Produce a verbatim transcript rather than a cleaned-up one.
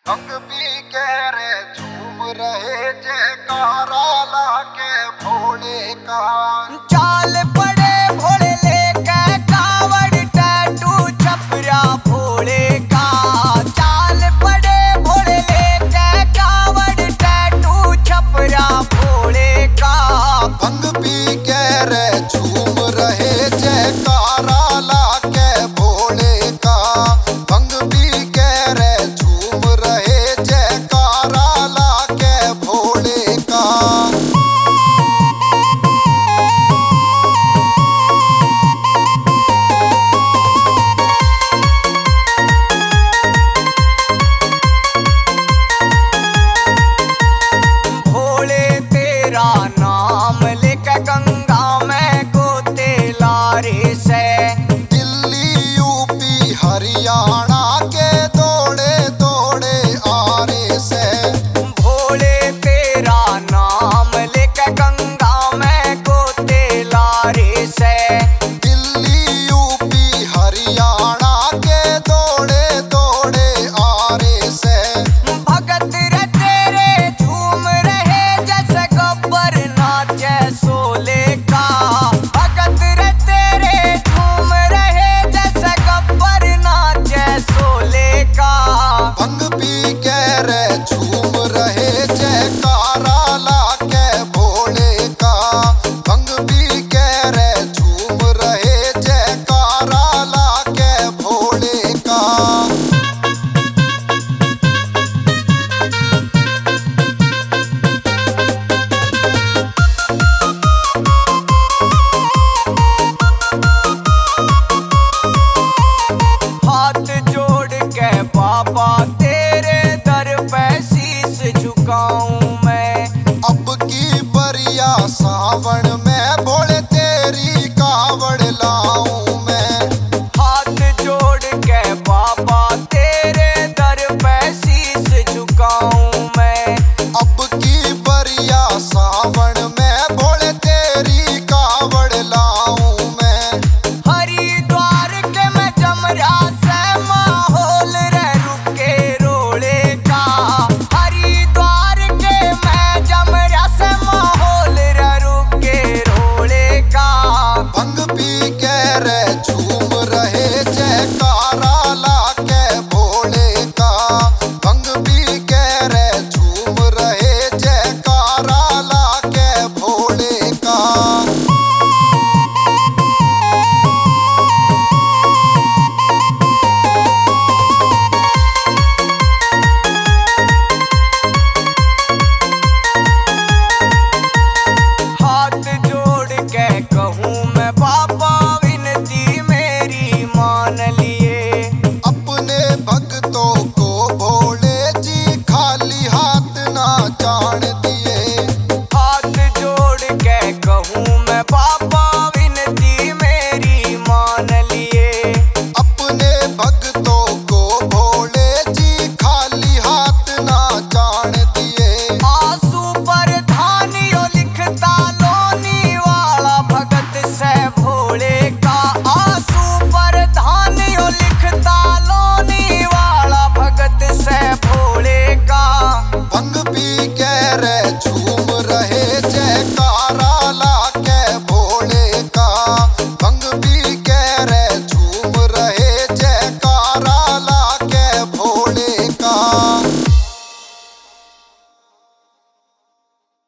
भंग पी के रे झूम रहे जयकारा लाके भोले का। चाल पड़े भोले लेके कावड़ टैटू छपरा भोले का। चाल पड़े भोले लेके कावड़ टैटू छपरा भोले का। भंग पी के रे झूम रहे जयकारा लाके भोले का। भंग पी के रे झूम रहे जयकारा लाके भोले का। भोले तेरा नाम लेके गंगा में गोते लारे से। दिल्ली यूपी हरियाणा के दौड़े दौड़े आरे से। भोले तेरा नाम लेके गंगा में गोते लारे से। दिल्ली यूपी हरियाणा के दौड़े दौड़े आरे से। भगत रे तेरे झूम रहे जैसे गब्बर नाचे सोले का। भगत रे तेरे झूम रहे जैसे गब्बर नाचे सोले का। भंग पी के रे झूम रहे जयकारा लाके भोले का। भंग पी के रे झूम रहे जयकारा लाके भोले का। हाथ जोड़ के बाबा